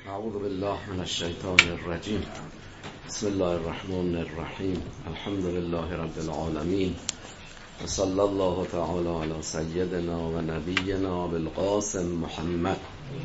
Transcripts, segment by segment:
اعوذ بالله من الشیطان الرجیم. بسم الله الرحمن الرحیم. الحمد لله رب العالمین و صلی الله تعالی علی سیدنا و نبینا بالقاسم محمد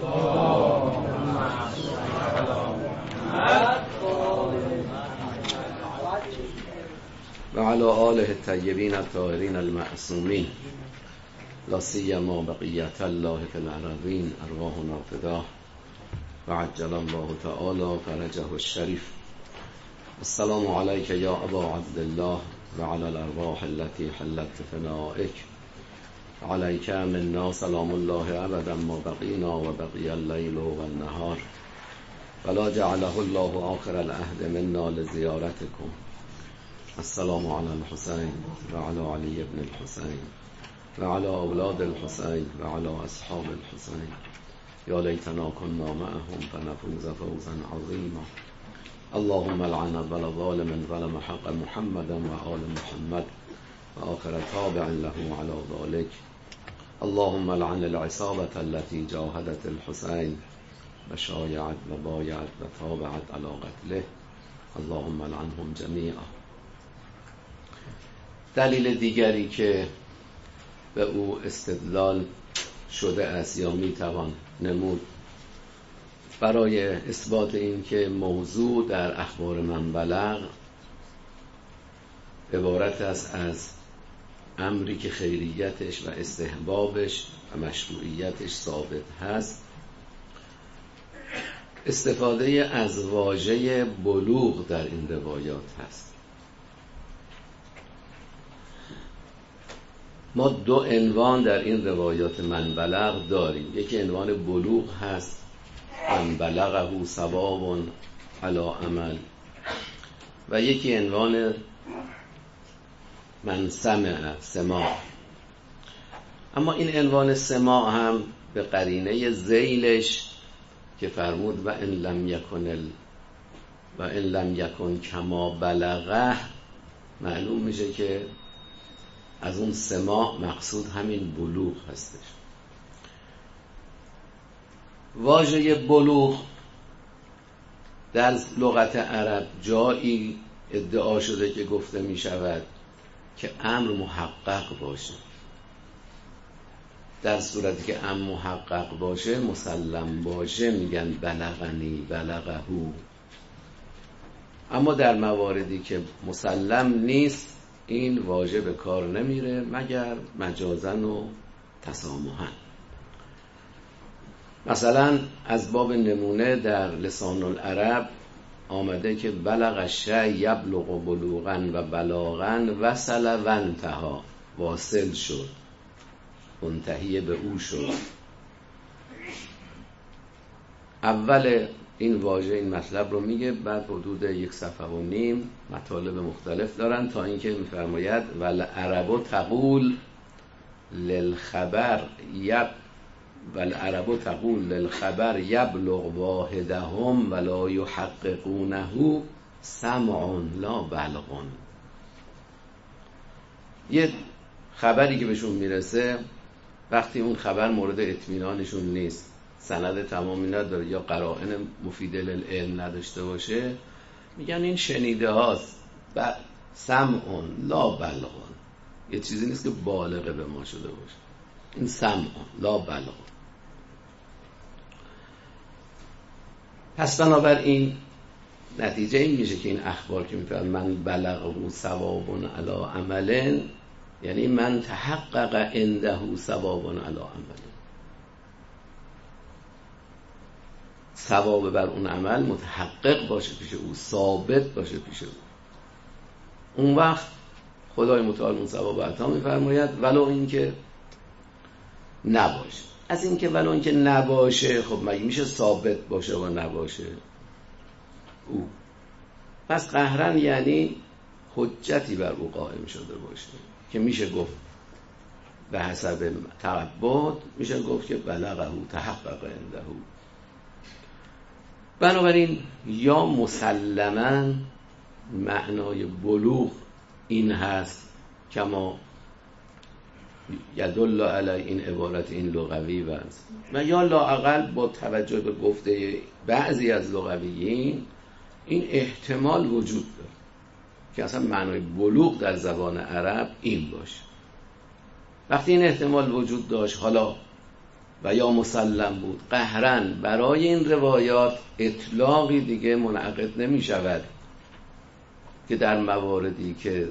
و علی آله الطیبین الطاهرین المعصومین لا سیما بقیة الله فی الارضین ارواحنا فداه و عجل الله تعالی فرجه الشریف. السلام علیک یا ابا عبدالله و علی الارواح التي حلت فنائک و علیک منا سلام الله ابدا ما بقینا و بقی اللیل و النهار ولا جعله الله آخر العهد منا لزیارتکم. السلام علی الحسین و علی علی ابن الحسین و علی اولاد الحسین و علی اصحاب الحسین. یا لیتنا كنا معهم فنفوز فوزا عظیما. اللهم لعن اول ظالم ظلم حق محمد و آل محمد و آخر تابع له على ذلك. اللهم لعن العصابة التي جاهدت الحسين و شایعت و بایعت و تابعت على قتله. اللهم لعنهم جمیعا. دلیل دیگری که به او استدلال شده است یا میتوان نمود برای اثبات این که موضوع در اخبار من بلغ عبارت است از امری که خیریتش و استحبابش و مشروعیتش ثابت هست، استفاده از واژه بلوغ در این روایات هست. ما دو عنوان در این روایات من بلغ داریم. یکی عنوان بلوغ هست، من بلغه ثواب علی عمل، و یکی عنوان من سماع. اما این عنوان سماع هم به قرینه ذیلش که فرمود و ان لم یکن کما بلغه، معلوم میشه که از اون سماع مقصود همین بلوغ هستش. واژه بلوغ در لغت عرب جایی ادعا شده که گفته می شود که امر محقق باشه. در صورتی که امر محقق باشه، مسلم باشه، میگن بلغنی بلغهو. اما در مواردی که مسلم نیست این واژه به کار نمیره مگر مجازاً و تسامحاً. مثلا از باب نمونه در لسان العرب آمده که بلغ الشیء یبلغ بلوغا و بلاغا وصل و انتها، واصل شد، منتهی به او شد. اول این واژه این مطلب رو میگه، بعد حدود 1.5 صفحه مطالب مختلف دارن تا اینکه میفرماید والعرب تقول للخبر یبلغ واحدهم ولا یحققونه سمع لا بلغ. یه خبری که بهشون میرسه، وقتی اون خبر مورد اطمینانشون نیست، سند تمامی نداره یا قرائن مفیده للعلم نداشته باشه، میگن این شنیده هاست. سمع لا بلغ، یه چیزی نیست که بالغه به ما شده باشه. این سمع لا بلغ. پس بنابراین نتیجه این میشه که این اخبار که میفرد من بلغه ثواب علی عمل، یعنی من تحقق عنده ثواب علی عمل، ثواب بر اون عمل متحقق باشه پیش او، ثابت باشه پیش او. اون وقت خدای متعال اون ثواب عطا میفرماید ولو اینکه نباشه. از اینکه ولو اینکه نباشه، خب مگه میشه ثابت باشه و نباشه او؟ پس قهرن یعنی حجتی بر او قائم شده باشه که میشه گفت به حسب تعبد، میشه گفت که بلغه تحقق عنده. بنابراین یا مسلماً معنای بلوغ این هست کما یدل علی این عبارت این لغوی است و یا لااقل با توجه به گفته بعضی از لغویین این احتمال وجود داره که اصلا معنای بلوغ در زبان عرب این باشه. وقتی این احتمال وجود داشت حالا و یا مسلم بود قهراً برای این روایات اطلاقی دیگه منعقد نمی شود که در مواردی که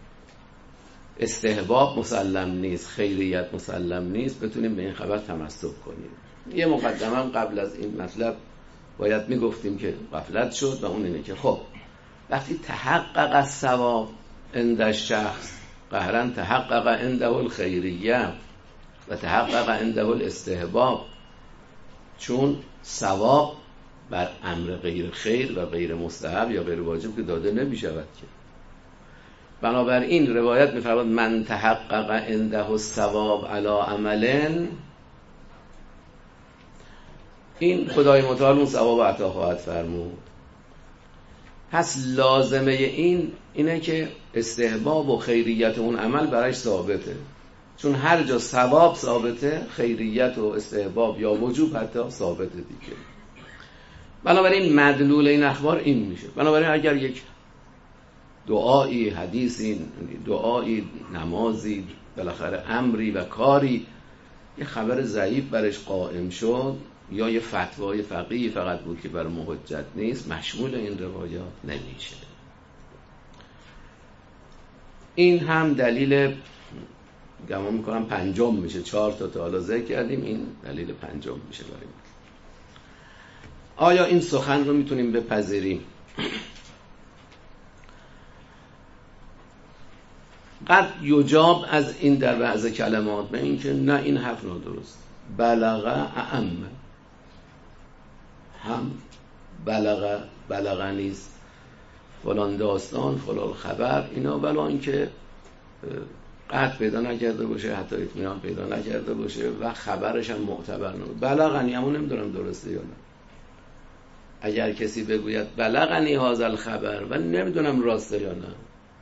استحباب مسلم نیست، خیریت مسلم نیست، بتونیم به این خبر تمسک کنیم. یه مقدمه قبل از این مطلب باید میگفتیم که غفلت شد و اون اینه که خب وقتی تحقق الثواب عند الشخص قهراً تحقق عنده الخیریه و تحقق عنده الاستحباب، چون ثواب بر امر غیر خیر و غیر مستحب یا غیر واجب که داده نمی شود که. بنابراین روایت می‌فرماید من تحقق عنده الثواب علی عمل، این خدای متعال اون ثواب عطا خواهد فرمود. پس لازمه این اینه که استحباب و خیریت اون عمل برایش ثابته، چون هر جا ثواب ثابته خیریت و استحباب یا وجوب حتی ثابته دیگه. بنابراین مدلول این اخبار این میشه. بنابراین اگر یک دعایی، حدیثی، دعایی، نمازی، بالاخره امری و کاری یه خبر ضعیف برش قائم شد یا یه فتوای فقیهی فقط بود که برای حجت نیست، مشمول این روایات نمیشه. این هم دلیل گمان میکنم پنجم میشه. 4 تا حالا ذکر کردیم، این دلیل پنجم میشه برای ما. آیا این سخن رو میتونیم بپذیریم؟ قد یجاب از این در بعض کلمات به این که نه این حرف نادرست. بلغه اعم، هم بلغه نیست فلان داستان فلان خبر اینا، ولی اینکه قطع پیدا نکرده باشه، حتی اطمینان پیدا نکرده باشه و خبرش هم معتبر نباشه. بلغنی همون نمیدونم درسته یا نه. اگر کسی بگوید بلغنی هذا الخبر و نمیدونم راسته یا نه،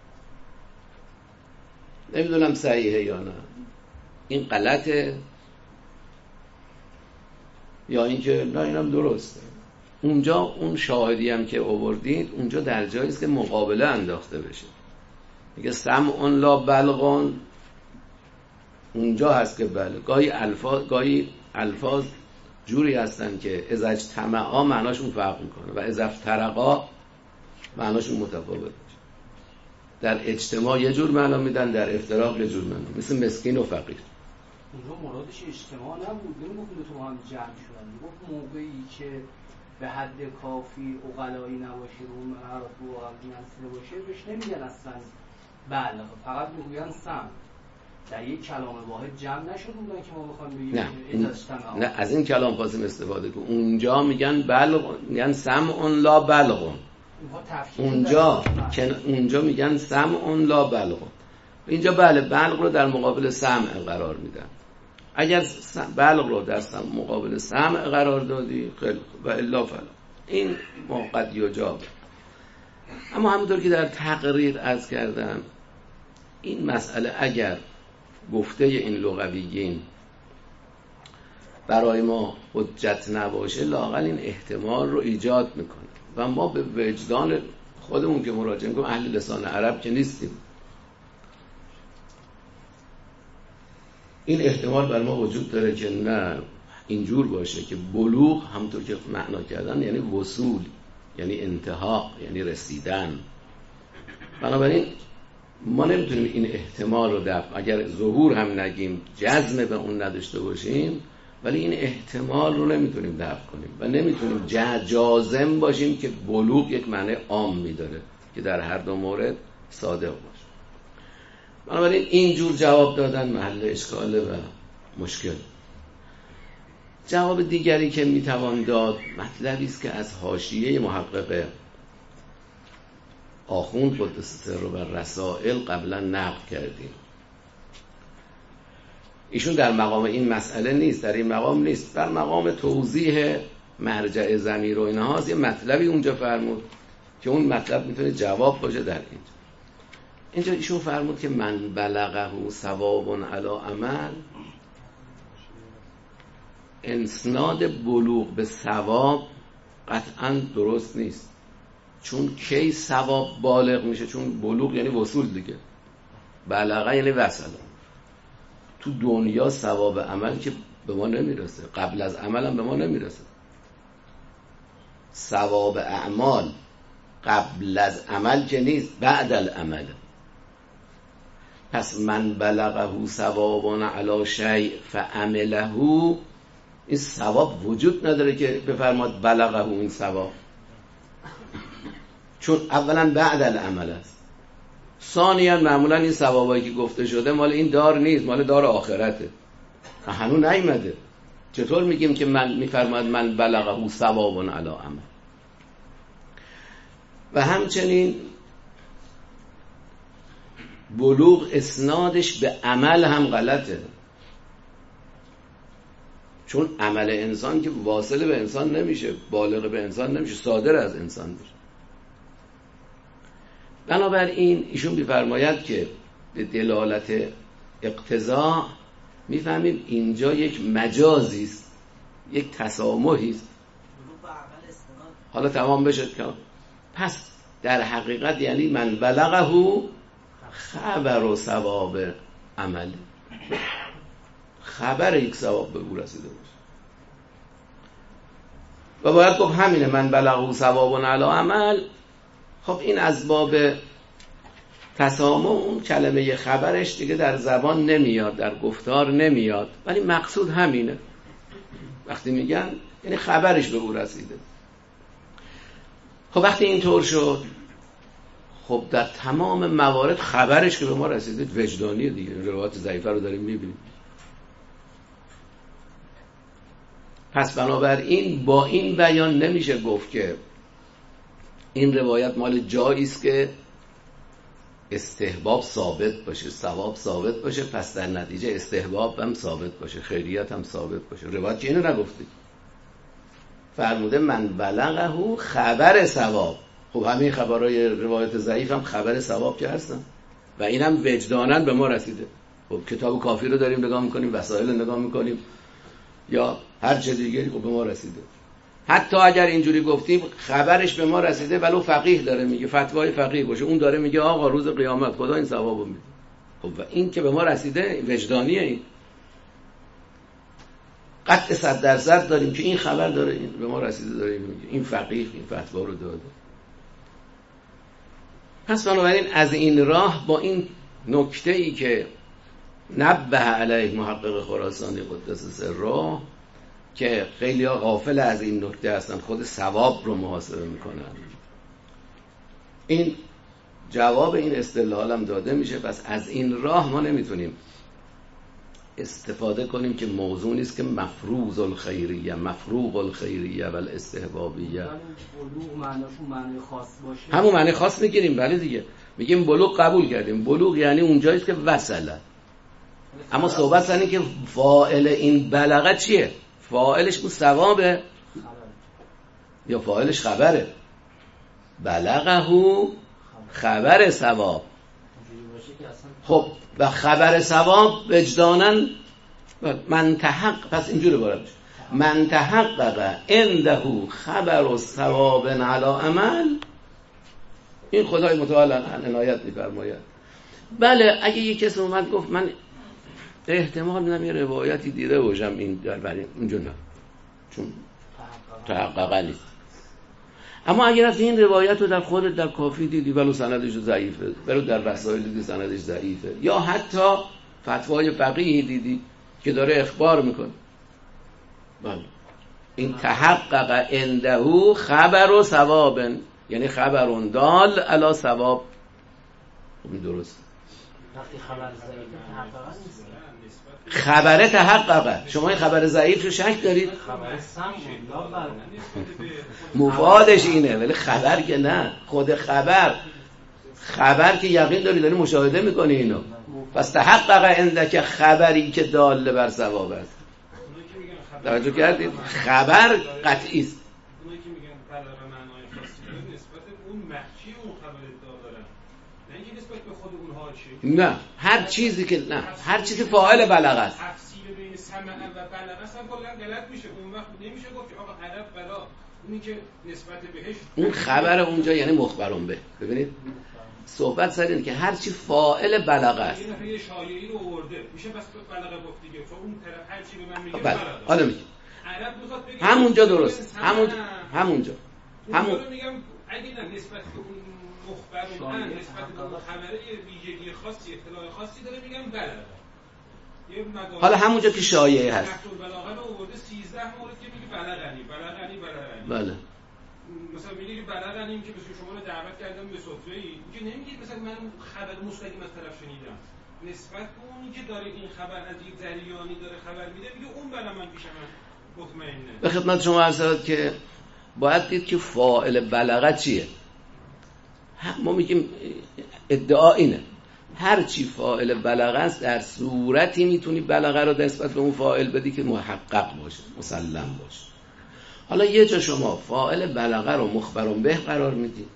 نمیدونم صحیحه یا نه، این غلطه یا اینکه نه اینم درسته. اونجا اون شاهدی هم که آوردید اونجا در جایی است که مقابله انداخته بشه. میگه سمع لا بلغ، اونجا هست که بله. گاهی الفاظ جوری هستن که اذا اجتمعا معناشون فرق میکنه و اذا افترقا معناشون متفاوت میشه. در اجتماع یه جور معنا میدن، در افتراق یه جور معنا، مثل مسکین و فقیر. اونجا مرادش اجتماع نبود، نمیگفت تو هم جمع شدن، میگفت موقعی که به حد کافی عقلایی نباشه و اون حرف و نسل باشه بهش نمیگن اصلا بلغ، فقط میگوین سم. در یک کلام واحد جمع نشد اونجا که ما بخوایم بگیم نه از این کلام خواستیم استفاده کنیم. اونجا میگن بلغ، میگن سمع لا بلغ. اونجا میگن سمع لا بلغ. اینجا بله بلغ رو در مقابل سمع قرار میدن. اگر بلغ رو در مقابل سمع قرار دادی خیلی و الا فلا، این موقت یجاب. اما همونطور که در تقریر عرض کردم این مسئله اگر گفته این لغویین برای ما حجت نباشه لااقل این احتمال رو ایجاد میکنه و ما به وجدان خودمون که مراجعه میکنیم اهل لسان عرب که نیستیم، این احتمال بر ما وجود داره که نه اینجور باشه که بلوغ همونطور که معنا کردن یعنی وصول، یعنی انتها، یعنی رسیدن. بنابراین ما نمیتونیم این احتمال رو دفع، اگر ظهور هم نگیم جزم به اون نداشته باشیم، ولی این احتمال رو نمیتونیم دفع کنیم و نمیتونیم جازم باشیم که بلوغ یک معنی عام میداره که در هر دو مورد صادق باشه. بنابراین اینجور جواب دادن محل اشکاله و مشکل. جواب دیگری که میتوان داد مطلبی است که از حاشیه محقق آخوند قدس سره و رسائل قبلا نقل کردیم. ایشون در مقام این مسئله نیست، در این مقام نیست، در مقام توضیح مرجع ضمیر و اینهاست. یه مطلبی اونجا فرمود که اون مطلب میتونه جواب باشه در اینجا. اینجا ایشون فرمود که من بلغه ثواب علی عمل، اسناد بلوغ به ثواب قطعا درست نیست. چون کی ثواب بالغ میشه؟ چون بلوغ یعنی وصول دیگه، بلغه یعنی وصل. تو دنیا ثواب عمل که به ما نمیرسه، قبل از عمل هم به ما نمیرسه. ثواب اعمال قبل از عمل که نیست، بعد العمل. پس من بلغه ثواب علی شیء فعمله، این ثواب وجود نداره که بفرماد بلغه این ثواب، چون اولا بعد العمل است. ثانیا معمولا این ثوابایی که گفته شده مال این دار نیست، مال دار آخرته، هنوز نیامده. چطور میگیم که من میفرماد من بلغه ثواب علی عمل؟ و همچنین بلوغ اسنادش به عمل هم غلطه، چون عمل انسان که واصل به انسان نمیشه، بالغ به انسان نمیشه، صادر از انسان میشه. بنابراین ایشون میفرماید که به دلالت اقتضا میفهمیم اینجا یک مجازی است، یک تسامحی است. حالا تمام بشه. پس در حقیقت یعنی من بلغه خبر و ثواب عمل، خبر یک ثواب به او رسیده باشه. و باید گفت همینه، من بلغه ثواب علی عمل. خب این از باب تسامح، اون کلمه خبرش دیگه در زبان نمیاد، در گفتار نمیاد، ولی مقصود همینه. وقتی میگن یعنی خبرش به او رسیده. خب وقتی اینطور شد، خب در تمام موارد خبرش که به ما رسیده وجدانیه دیگه. روایت ضعیفه رو داریم میبینیم. پس بنابراین با این بیان نمیشه گفت که این روایت مال جایی است که استحباب ثابت باشه، ثواب ثابت باشه، پس در نتیجه استحباب هم ثابت باشه، خیریت هم ثابت باشه. روایت که اینو نگفتی، فرموده من بلغه خبر ثواب. خب همین خبرهای روایت ضعیف هم خبر ثواب که هستن و اینم وجداناً به ما رسیده. خب کتاب کافی رو داریم نگاه میکنیم، وسایل نگاه میکنیم یا هر چه دیگری، خب به ما رسیده. حتی اگر اینجوری گفتیم خبرش به ما رسیده ولو فقیه داره میگه، فتوای فقیه باشه، اون داره میگه آقا روز قیامت خدا این ثوابو میده، خب و این که به ما رسیده وجدانیه، این قطع 100% داریم که این خبر داره، این به ما رسیده، داره میگه این فقیه این فتوا رو داده. پس بنابراین از این راه با این نکته‌ای که نبه علیه محقق خراسانی قدس سره که خیلی ها غافل از این نکته هستن، خود ثواب رو محاسبه میکنن، این جواب این استدلال هم داده میشه. پس از این راه ما نمیتونیم استفاده کنیم که موضوع نیست که مفروض الخیریه، مفروض الخیریه و الاستحبابیه بلوغ معناشون معنی خاص باشه، همون معنی خاص میگیریم. ولی دیگه میگیم بلوغ قبول کردیم، بلوغ یعنی اونجاییست که وصله. اما صحبت اینه که فاعل این بلغه چیه؟ فاعلش اون ثوابه یا فاعلش خبره؟ بلغه خبر ثواب. خب و خبر ثواب وجدانن من تحقق، پس اینجوری باید بشه من تحقق عنده خبر ثواب علی عمل، این خدای متعال عنایت می‌فرماید. بله اگه یک کسی اومد گفت من احتمال میدم یه روایتی دیده باشم این در اینجا، نه چون تحقق نیست. اما اگر از این روایت رو در خودت در کافی دیدی ولو سندش ضعیفه، ولو در وسائل دیدی سندش ضعیفه، یا حتی فتوای فقیهی دیدی که داره اخبار میکنه، بله این تحقق عنده خبر و ثواب، یعنی خبرون دال علی ثواب. این درست. وقتی خبر ضعیفه تحقق نیست، خبر تحققه. شما این خبر ضعیف رو شک دارید؟ خبر سم مفادش اینه، ولی خبر که نه. خود خبر که یقین داری مشاهده میکنی اینو، پس تحقق عندك خبری که دال بر ثواب است. توجه کردید؟ خبر قطعی است. اونایی که میگن بلغه معنای خاصی داره نسبت اون محکی اون خبر ادعا دارن، نه هر چیزی که نه هر چیزی فاعل بلغه است. تفصیل بین سمع و بلغه است هم کلا غلط میشه. اون وقت نمیشه گفت که آقا عرب بلا اونی که نسبت بهش اون خبر اونجا یعنی مخبرون به. ببینید صحبت سر اینه که هر چی فاعل بلغه است. یه نفر یه شایعی رو آورده میشه بس بلغه گفت دیگه، چون اون طرف هر چی به من میگه بله. بلغه. حالا میگه عرب میخواد بگه همونجا درست. همونجا میگم اگه نه نسبت به اون مخبرون نسبت به اون خبره ویژگی خاصی اطلاع خاصی داره میگم بلغه. حالا همونجا که شایعه هست. نقل بلاغه رو آورده 13 مورد که میگه بلغنی. بله. مثلا میگه بلغنیم که مثلا شما رو دعوت کردم به سفره‌ای، میگه نمیگید مثلا من خبر مستقیم از طرف شنیدم. نسبت به اونی که داره این خبر از یک جریانی داره خبر میده، میگه اون برای من پیش من مطمئنه. به خدمت شما عرض شد که باید دید که فاعل بلغه چیه. ما میگیم ادعا اینه هر چی فاعل بلغه است در صورتی میتونی بلغه رو نسبت به اون فاعل بدی که محقق باشه، مسلم باشه. حالا یه جا شما فاعل بلغه رو مخبرون به قرار میدی،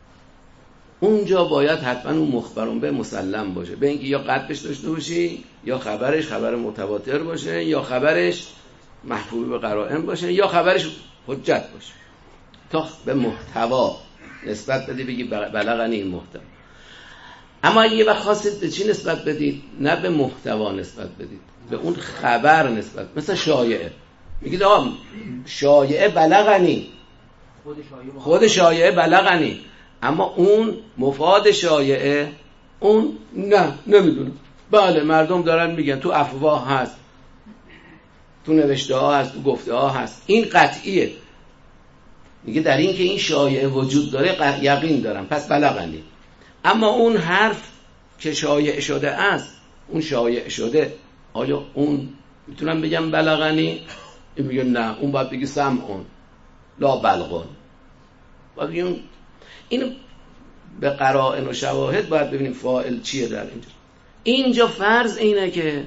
اونجا باید حتما اون مخبرون به مسلم باشه، به اینکه یا قطعش داشته باشی یا خبرش خبر متواتر باشه یا خبرش محفوظ به قرائن باشه یا خبرش حجت باشه تا به محتوا نسبت بدی بگی بلغنی این محتوا. اما یه وقت خواستید به چی نسبت بدید؟ نه به محتوا نسبت بدید، به اون خبر نسبت. مثل شایعه میگید آقا شایعه بلغنی، خود شایعه بلغنی، اما اون مفاد شایعه اون نه نمیدونم. بله مردم دارن میگن تو افواه هست، تو نوشته ها هست، تو گفته ها هست، این قطعیه. میگه در این که این شایعه وجود داره یقین دارم پس بلغنی. اما اون حرف که شایع شده است، اون شایع شده، آیا اون میتونم بگم بلغنی؟ این میگه نه، اون باید بگی سمعون لا بلغون. باید بگیم این به قرائن و شواهد باید ببینیم فاعل چیه در اینجا. اینجا فرض اینه که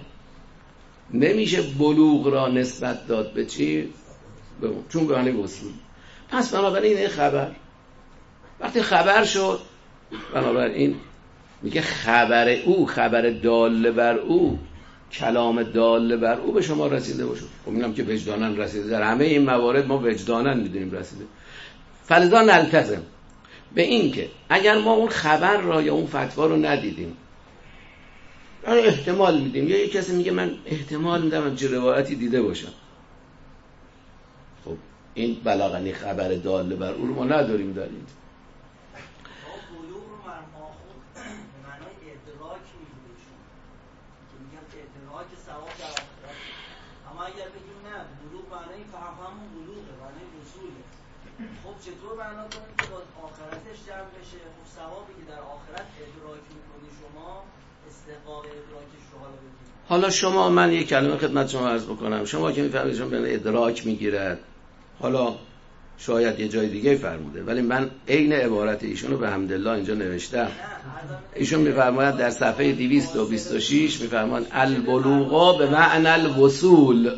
نمیشه بلوغ را نسبت داد به چی؟ چون به معنی وصول. پس بنابراین این خبر وقتی خبر شد، بنابراین میگه خبر او، خبر دال بر او، کلام دال بر او به شما رسیده باشه. خب اینم که وجدانن رسیده، در همه این موارد ما وجدانن میدونیم رسیده. فلذا نلتزم به این که اگر ما اون خبر را یا اون فتوا رو ندیدیم، احتمال میدیم، یا یک کسی میگه من احتمال میدم همچه روایتی دیده باشم، خب این بلغنی خبر دال بر او رو ما نداریم در این. چطور معنا کنید که با آخرتش جمع بشه؟ خب ثوابی که در آخرت ادراک میکنی شما استحقاق ادراکش رو حالا بگید. حالا شما، من یک کلمه خدمت شما عرض بکنم، شما که میفهمید شما به ادراک میگیرد، حالا شاید یه جای دیگه فرموده ولی من عین عبارت ایشونو به حمدالله اینجا نوشتم. ایشون میفرماید در صفحه 226 میفرماید البلوغ به معنی الوصول،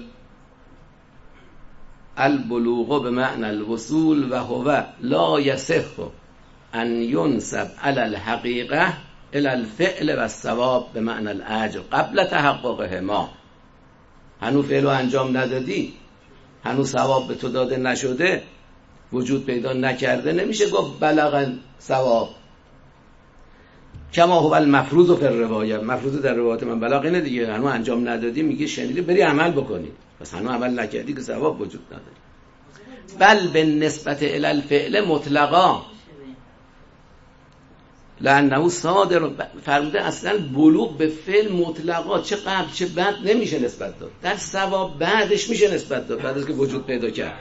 البلوغ به معنی الوصول و هو لا یصح ان ینسب علی الحقیقه الی الفعل و الثواب به معنی الاجر قبل تحققهما. هنوز فعل و انجام ندادی، هنوز ثواب به تو داده نشده، وجود پیدا نکرده، نمیشه گفت بلغ ثواب. کما هو المفروض فی الروایه، مفروض در روایت من بلغ اینه دیگه، هنوز انجام ندادی، میگه شنیدی بری عمل بکنی، پس هنوز عمل نکردی که ثواب وجود نداره. بل به نسبت الی الفعل مطلقا لانه صادر، فرموده اصلا بلوغ به فعل مطلقا، چه قبل چه بعد نمیشه نسبت داد، در ثواب بعدش میشه نسبت داد، بعد از که وجود پیدا کرد.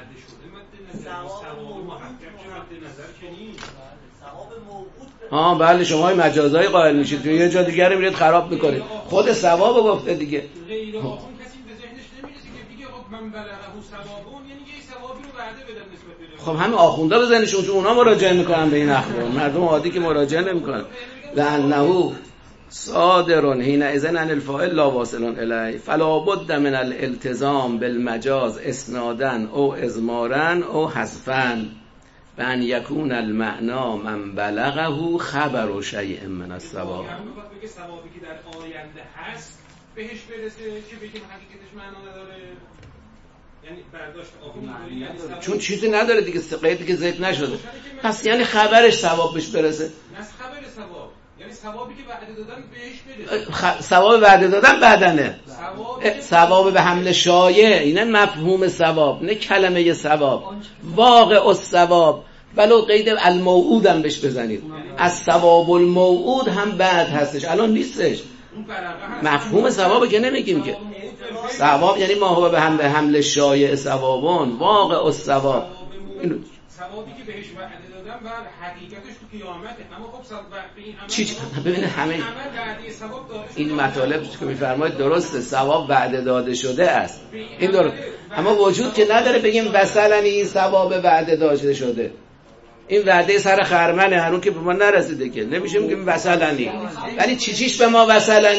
بله شما های مجازهای قائل میشید، یه جا دیگه رو میرید خراب میکنید، خود ثواب گفته دیگه. غیر آخون کسی به ذهنش نمیرسه که دیگه من بلغه ثوابون، یعنی یه ثوابی رو وعده بدن نسبت به. خب همین آخوندا به ذهنشون، چون اونا مراجعه میکنن به این اخبار، مردم عادی که مراجعه نمیکنن. لانه صادر حینئذ عن الفاعل لا واصل الیه فلا بد من الالتزام بالمجاز اسنادا او اضمارا او حذفا. به ان یکون المعنا من بلغه خبر شیء من الثواب. یعنی میخواد بگه ثوابی که در آینده هست بهش برسه که بگیم حقیقتش معنا نداره، یعنی برداشت آخوندی، یعنی چون چیزی نداره دیگه، قیدی که ذکر نشده، پس یعنی خبرش ثواب بهش برسه. نه خبر ثواب یعنی ثوابی که وعده دادن بهش برسه. ثواب وعده دادن بعدنه، ثواب به حمل شایع، اینه مفهوم ثواب، نه کلمه ثواب. واقع الثواب ولو قید الموعود هم بهش بزنید، از ثواب الموعود هم بعد هستش، الان نیستش. مفهوم ثواب که نمیگیم که ثواب یعنی ما هو به حمل شایع ثوابون واقع الثواب. ثوابی که بهش وعده دادن بعد حقیقتش تو قیامته. اما خب ثواب این عمل چی ببینید همه وعده ثواب داره، این مطالب که میفرمایید درسته، ثواب وعده داده شده است، این درست، اما وجود که نداره بگیم مثلا این ثواب وعده داده شده، این وعده سر خرمنه هنوز که به ما نرسیده که نمیشه بگیم مثلا، ولی چیش به ما مثلا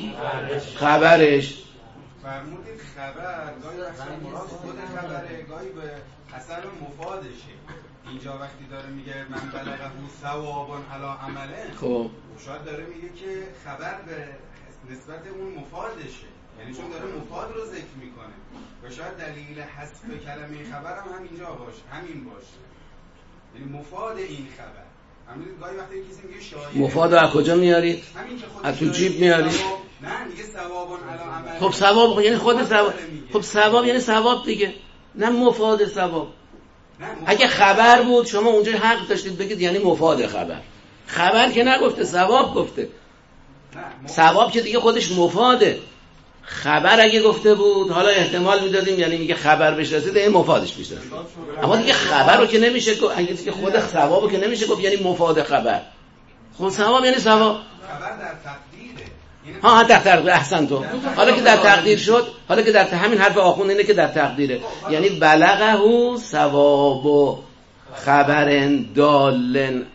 خبرش فرمودید خبر گاهی وقتی مراد خود خبره، گاهی به اثر مفادشه. اینجا وقتی داره میگه من بلغه ثواب علی عمله، خب شاید داره میگه که خبر به نسبت اون مفادشه، یعنی چون داره مفاد رو ذکر میکنه و شاید دلیل حذف کلمه خبر هم اینجا باشه، همین باشه، یعنی مفاد این خبر. همین گاهی وقتی کسی میگه شایعه، مفاد رو از کجا میارید؟ همین که خودش از تو جیب میارید. نه میگه ثواب علی عمله. خب ثواب یعنی خود ثواب، خب ثواب یعنی ثواب دیگه، نه مفاد ثواب. اگه خبر بود شما اونجا حق داشتید بگید یعنی مفاد خبر. خبر که نگفته، ثواب گفته. ثواب که دیگه خودش مفاده. خبر اگه گفته بود حالا احتمال میدادیم یعنی میگه خبر بهش رسیده این مفادش بیشتر. اما دیگه خبر رو که نمیشه گفت، اگه دیگه خود ثوابو که نمیشه گفت یعنی مفاد خبر. خب ثواب یعنی ثواب. خبر در تقدیره. ها در تقدیر، احسن تو. حالا که در تقدیر شد، حالا که در همین حرف آخوند اینه که در تقدیره، یعنی بلغه ثواب خبر دال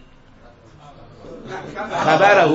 خبره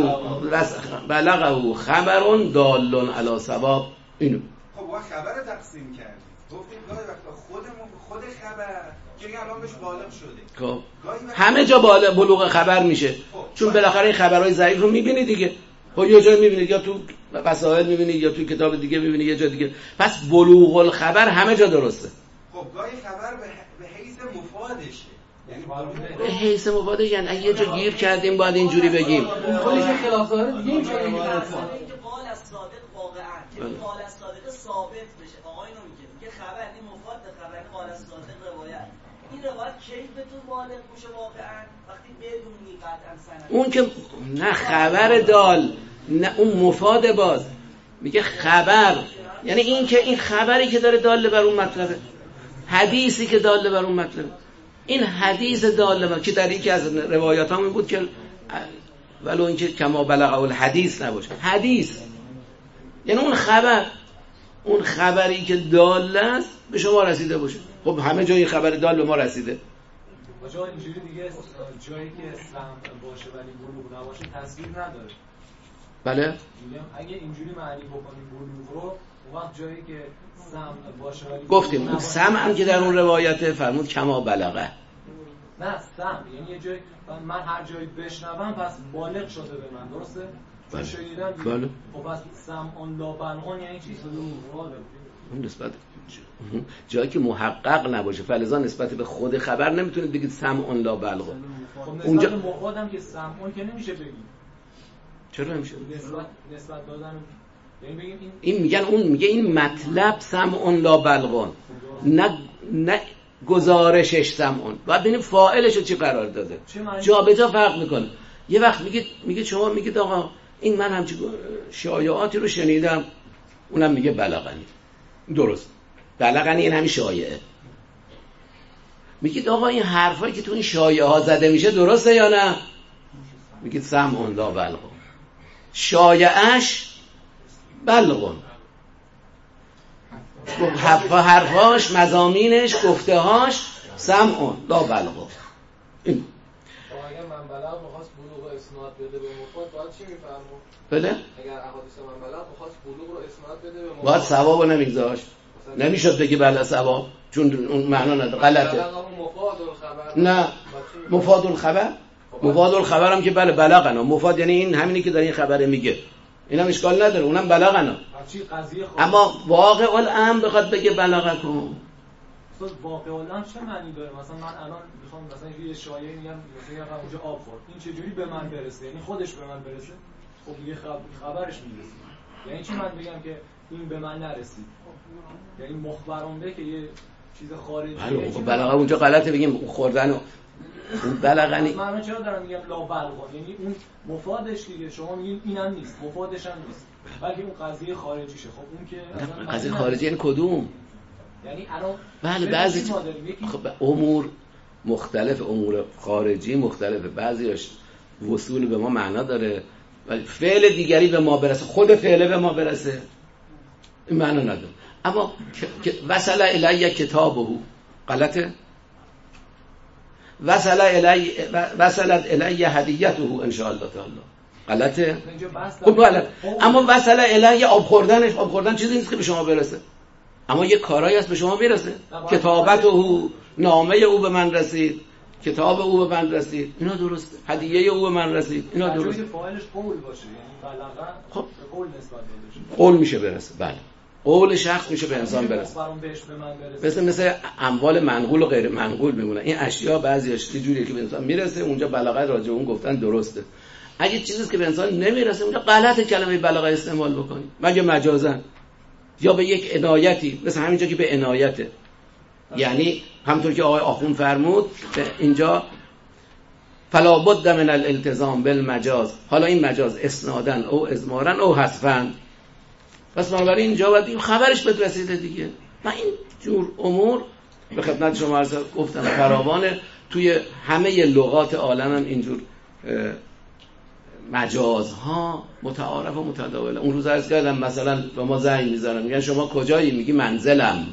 بلغه خبر دال علی ثواب. اینو خب و خبر تقسیم کردیم، گفتیم گاهی وقتا خود خبر که الان بهش بالغ شده، خب همه جا بلوغ خبر میشه، چون بالاخره این خبرهای ضعیف رو میبینی دیگه. خب یه جا میبینید یا تو وسائل میبینید یا تو کتاب دیگه میبینید یه جا دیگه، پس بلوغ الخبر همه جا درسته. خب گاهی خبر به حیث مفادشه، یعنی به حیث مفادش، یعنی اگه یه جا گیر کردیم باید اینجوری بگیم خودش خلاف داره دیگه این چه اینکه قال از صادق واقعا که قال از صادق ثابت بشه. آقا اینو میگه خبر این مفاد خبر قال از صادق روایت، این روایت کی بهتون بالغ میشه واقعا وقتی بدونی قطعا سند اون که نه خبر دال، نه اون مفاد باز میگه خبر، یعنی این که این خبری که داره داله بر اون مطلبه، حدیثی که داله بر اون مطلبه، این حدیث داله بر که در یکی از روایات هم بود که ولو اینکه کما بلغ الحدیث نباشه، حدیث یعنی اون خبر، اون خبری که داله است به شما رسیده باشه. خب همه جای خبر دال به ما رسیده. آجا اینجوری دیگه جایی که اسلام باشه ولی بلوغ نباشه تصویر نداره. بله؟ میگم اگه اینجوری معنی بکنیم بلوغ رو، اون وقت جایی که سمع باشه ولی گفتیم اون سمع هم که در اون روایت فرمود کما بلغه. نه سمع یعنی یه جایی من هر جایی بشنوم پس بالغ شده به من، درسته؟ بله. شنیدم دیگه. بله. خب پس سمع لا بلغ یعنی چی؟ اون نسبت جایی که محقق نباشه، فلذا نسبت به خود خبر نمیتونید بگید سمع لا بلغ. خب اونجا مفادم که سمع که نمیشه بگیم. چرا نمیشه؟ نسبت دادن یعنی بگیم این میگن، اون میگه این مطلب سمع لا بلغ، نه گزارشش سمع. باید ببینیم فاعلش رو چی قرار داده، جا به جا فرق میکنه. یه وقت میگه شما میگید آقا این من همچین شایعاتی رو شنیدم، اونم میگه بلغنی، درست بلغنی این همین شایعه. میگید آقا این حرفایی که تو این شایعه ها زده میشه درسته یا نه؟ میگید سمع لا بلغ، شایعش بلغ، حرفاش مضامینش گفتهاش سمع لا بلغ. این اگر من بلغ می‌خواست بلوغ رو اسناد بده به مفاد باید چی می‌فرمود؟ بله؟ اگر احادیث من بلغ می‌خواست بلوغ رو اسناد بده به مفاد باید ثوابو نمیگذاشت، نمیشد بگی بله ثواب، چون اون معنا نداره، غلطه. بلغ مفاد الخبر نه مفاد الخبر، مفاد الخبر هم که بله بلغنا، مفاد یعنی این همینی که در این خبره میگه، اینم اشکال نداره، اونم بلغنا. اما واقع الامر بخواد بگه بلغکم، واقع الامر چه معنی داره؟ مثلا من الان میخوام مثلا یه شایعه میگم مثلا اونجا آب خورد، این چه جوری به من برسه؟ یعنی خودش به من برسه؟ خب دیگه خبرش میرسه. یعنی چی من بگم که این به من نرسید؟ یعنی مخبران به که یه چیز خارجیه. خب بلغه اونجا غلطه، بگیم خوردن و اون بلغنی. من چرا دارم میگم لا بلغ؟ یعنی اون مفادش دیگه شما میگین اینم نیست، مفادش هم نیست، بلکه اون قضیه خارجیشه. خب اون که قضیه خارجی یعنی کدوم؟ یعنی الان بله بعضی خب امور مختلف، امور خارجی مختلفه، بعضیش وصول به ما معنا داره ولی فعل دیگری به ما برسه، خود فعل به ما برسه این معنا نداره. اما وصل الی کتابه غلطه، وصلت الی هدیته ان شاء الله تعالی غلطه. خب غلط. اما وصل الی آب خوردنش، آب خوردن چیزی نیست که به شما برسه، اما یه کارایی هست به شما میرسه. کتابت او، نامه او به من رسید، کتاب او به من رسید، اینا درسته. هدیه او به من رسید، اینا درسته. فاعلش قول باشه، یعنی بلغه خب قول نسبت داده شه. قول میشه برسه، بله. قول شخص میشه به انسان برسه. مثل اموال منقول و غیر منقول میمونه. این اشیا بعضیاش یه جوریه که به انسان میرسه، اونجا بلغه راجع اون گفتن درسته. اگه چیزی که به انسان نمیرسه اونجا غلط کلمه بلغه استعمال بکنی، مگه مجازن یا به یک عنایتی، مثل همینجا که به عنایته. یعنی همونطور که آقای آخوند فرمود اینجا فلا بد من الالتزام بالمجاز، حالا این مجاز اسنادن او ازمارن او حذفن، پس بنابراین اینجا باید این خبرش بهت رسیده دیگه. من این جور امور به خدمت شما عرض گفتم فراوانه، توی همه لغات عالم هم اینجور مجازها متعارف و متداوله. اون روز عرض کردم مثلا به ما زنگ میزنن میگن شما کجایی؟ میگی منزلم.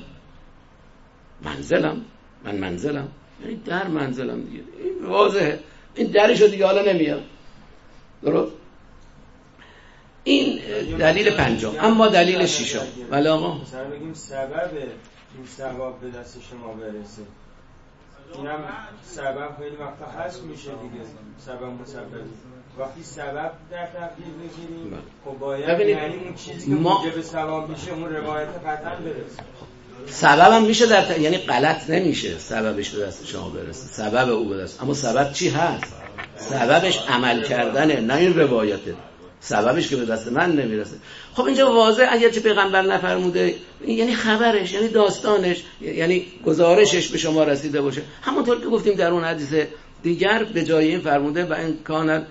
من منزلم یعنی در منزلم دیگه، این واضحه، این درشو دیگه حالا نمیاد. درست؟ این دلیل پنجم. اما دلیل ششم ولی آقا مثلا بگیم سبب این ثواب به دست شما برسه، اینم سبب خیلی وقتا هست میشه دیگه، سبب مسبب. وقتی سبب در تقدیر بگیریم خب باید یعنی اون چیزی که موجب ثواب میشه اون روایت قطعا برسه. سبب هم میشه یعنی غلط نمیشه سببش به دست شما برسه، سبب او به دست. اما سبب چی هست؟ سببش عمل کردنه، نه این روایته. سببش که به دست من نمیرسه. خب اینجا واضح اگر چه پیغمبر نفرموده یعنی خبرش، یعنی داستانش، یعنی گزارشش به شما رسیده باشه. همونطور که گفتیم در اون حدیث دیگر به جای این فرموده و این کانت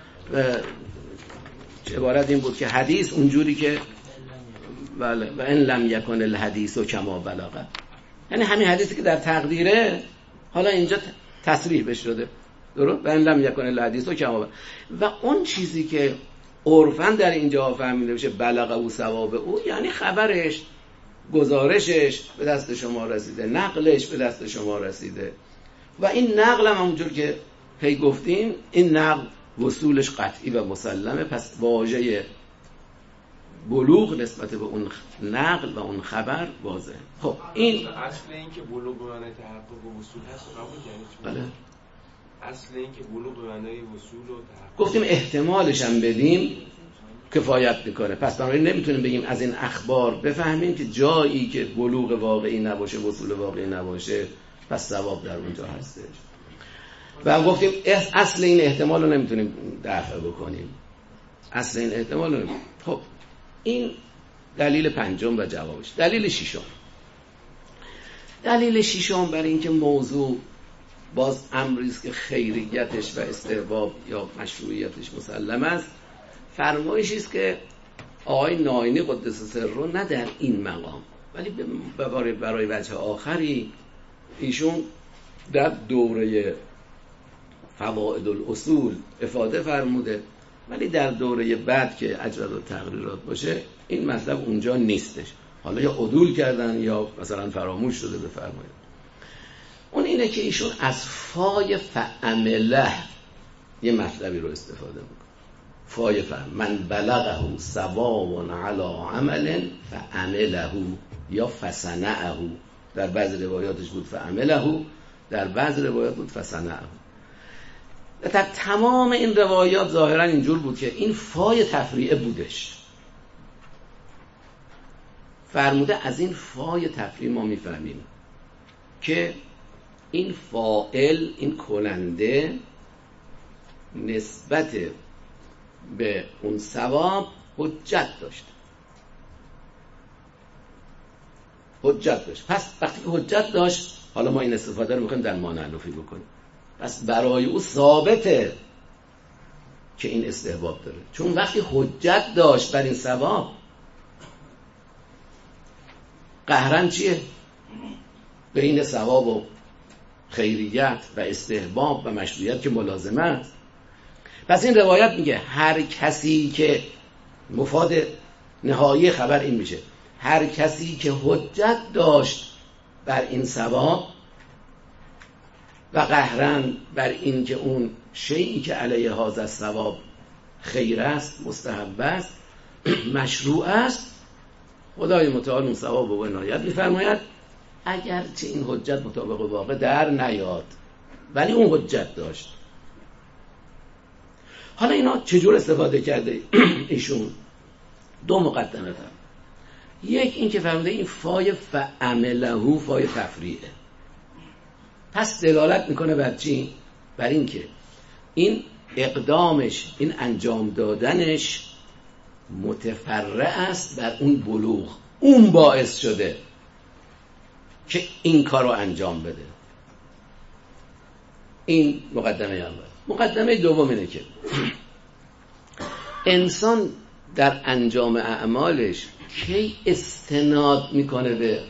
عبارت این بود که حدیث اونجوری که بله و ان لم یکن الحدیث کما بلغ، یعنی همین حدیثی که در تقدیره حالا اینجا تصریح بشه شده. درست؟ و ان لم یکن الحدیث کما بلغ. و اون چیزی که عرفاً در اینجا فهمیده بشه بلغ او ثواب او، یعنی خبرش، گزارشش به دست شما رسیده، نقلش به دست شما رسیده. و این نقل هم همونجور که هی گفتیم این نقل وصولش قطعی و مسلمه، پس واژه بلوغ نسبت به اون نقل و اون خبر واضحه. خب این اصل این که بلوغ به معنای تحقق و وصول هست قبول کنید. اصل این که بلوغ به معنای وصول و تحقق، گفتیم احتمالش هم بدیم کفایت میکنه. پس بنابراین نمیتونیم بگیم از این اخبار بفهمیم که جایی که بلوغ واقعی نباشه، وصول واقعی نباشه، پس ثواب در اونجا هستش. و گفتیم اصل این احتمال رو نمیتونیم دفع بکنیم، اصل این احتمال رو نمیتونیم. خب این دلیل پنجم و جوابش. دلیل ششم برای اینکه موضوع باز امری است که خیریتش و استحباب یا مشروعیتش مسلم است، فرمایشی است که آقای ناینی قدس سره نه در این مقام ولی برای وجه آخری ایشون در دوره فوائد الاصول افاده فرموده، ولی در دوره بعد که اجراد و تقریرات باشه این مطلب اونجا نیستش. حالا یا عدول کردن یا مثلا فراموش شده بفرمایید. اون اینه که ایشون از فای فعمله یه مطلبی رو استفاده میکنه. فای فعمله من بلغه ثواب علی عمل فعمله یا فصنعه. در بعض روایاتش بود فعمله، در بعض روایات بود فصنعه. در تمام این روایات ظاهرا اینجور بود که این فای تفریعه بودش. فرموده از این فای تفریعه ما میفهمیم که این فاعل، این کننده نسبت به اون ثواب حجت داشت. پس وقتی که حجت داشت، حالا ما این استفاده رو میخوایم در معنوی بکنیم، پس برای او ثابته که این استحباب داره، چون وقتی حجت داشت بر این ثواب، قهرن چیه؟ بین ثواب و خیریت و استحباب و مشروعیت که ملازمه است. پس این روایت میگه هر کسی که مفاد نهایی خبر این میشه، هر کسی که حجت داشت بر این ثواب و قهرن بر این که اون شیئی که علیه هذا الثواب خیر است، مستحب است، مشروع است، خدای متعال اون ثواب و عنایت می‌فرماید اگرچه این حجت مطابق واقع در نیاد، ولی اون حجت داشت. حالا اینا چجور استفاده کرده ایشون؟ دو مقدمه داره. یک این که فرموده این فای فعمله فای تفریعه، پس دلالت میکنه بر چی؟ بر این که این اقدامش، این انجام دادنش متفرع است بر اون بلوغ، اون باعث شده که این کار رو انجام بده. این مقدمه اول. مقدمه دوم اینه که انسان در انجام اعمالش کی استناد میکنه به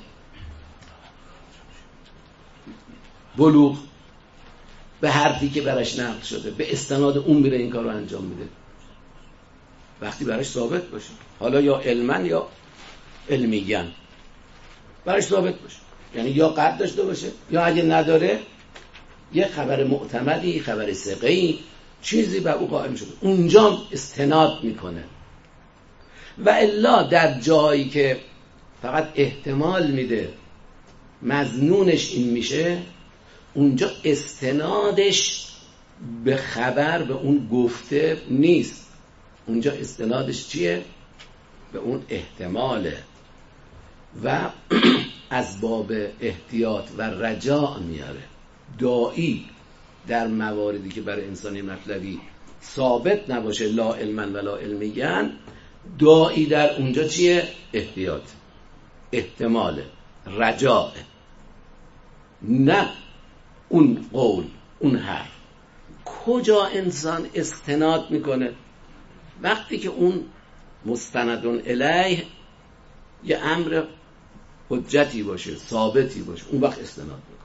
بلوغ، به حرفی که براش نقل شده، به استناد اون میره این کار رو انجام میده؟ وقتی براش ثابت باشه، حالا یا علماً یا علمیاً براش ثابت باشه، یعنی یا قطع داشته باشه یا اگه نداره یه خبر معتمدی، خبر ثقه‌ای، چیزی بر او قائم شده، اونجا استناد میکنه. و الا در جایی که فقط احتمال میده، مظنونش این میشه، اونجا استنادش به خبر، به اون گفته نیست، اونجا استنادش چیه؟ به اون احتماله و از باب احتیاط و رجاء میاره. داعی در مواردی که برای انسانی مطلبی ثابت نباشه، لا علما ولا علمیان، داعی در اونجا چیه؟ احتیاط، احتماله، رجاء، نه اون قول، اون حرف. کجا انسان استناد میکنه؟ وقتی که اون مستندون الیه یه امر حجتی باشه، ثابتی باشه، اون وقت استناد میکنه.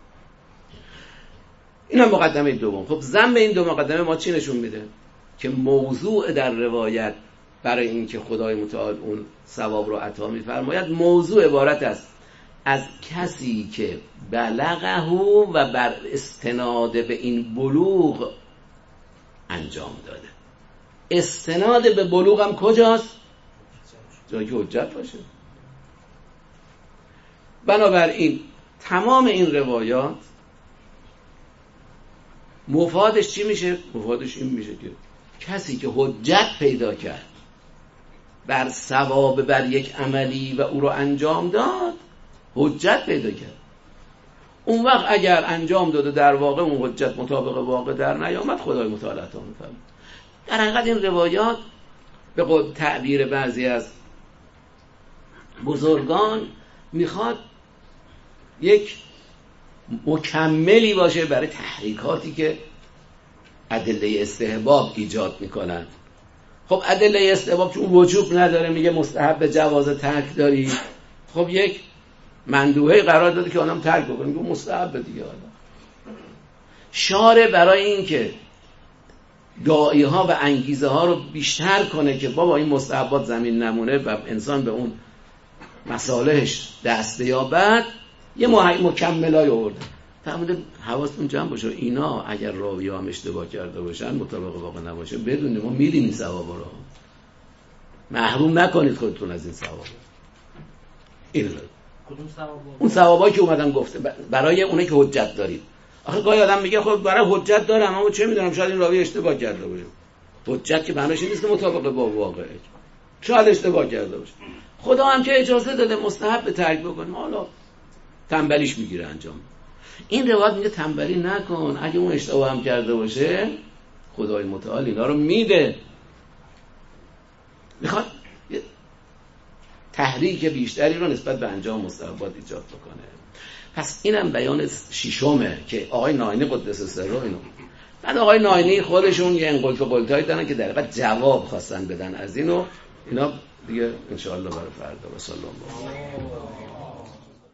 این هم مقدمه دوم. خب ضمن این دو مقدمه ما چی نشون میده؟ که موضوع در روایت برای این که خدای متعال اون ثواب رو عطا میفرماید، موضوع عبارت است از کسی که بلغه و بر استناد به این بلوغ انجام داده. استناد به بلوغ هم کجاست؟ جایی که حجت باشه. بنابراین تمام این روایات مفادش چی میشه؟ مفادش این میشه که کسی که حجت پیدا کرد بر ثواب بر یک عملی و او رو انجام داد، حجت پیدا کرد. اون وقت اگر انجام داده در واقع اون حجت مطابق واقع در نیامد، خدای متعال عطا می‌فرماید. در حقیقت این روایات به قول تعبیر بعضی از بزرگان میخواد یک مکملی باشه برای تحریکاتی که ادله استحباب ایجاد میکنن. خب ادله استحباب چون وجوب نداره، میگه مستحب جواز ترک داری، خب یک مندوحه قرار داده که آنم ترک بکنه، میگه مستحب دیگه. حالا شارع برای این که داعی ها و انگیزه ها رو بیشتر کنه که بابا این مستحبات زمین نمونه و انسان به اون مصالحش دست بیابد، یه مکملای آورده. فرموده حواستون جمع باشه، اینا اگر راوی هم اشتباه کرده باشن، مطابق واقع نباشه، بدونید ما میدیم این ثوابا رو، محروم نکنید خودتون از این ثوابا. این کدوم ثوابا؟ اون ثوابایی که اومدن گفته برای اونایی که حجت دارید. آخه گاهی آدم میگه خب برای حجت دارم اما چه میدونم شاید این راوی اشتباه کرده باشه. حجت که معنیش نیست که مطابق با واقعه، شاید اشتباه کرده باشه. خدا هم که اجازه داده مستحب به ترک بکنیم، حالا تنبلیش میگیره انجام. این روایت میگه تنبلی نکن، اگه اون اشتباه هم کرده باشه خدای متعال اینا رو میده، میخواد تحریک بیشتری رو نسبت به انجام مستحبات ایجاد بکنه. پس اینم بیان ششمه که آقای ناینی قدس سره اینو. بعد آقای ناینی خودشون یه انقلت و قلتایی دارن که در واقع جواب خواستن بدن از اینو، اینا دیگه ان شاء الله برای فردا. و صلی الله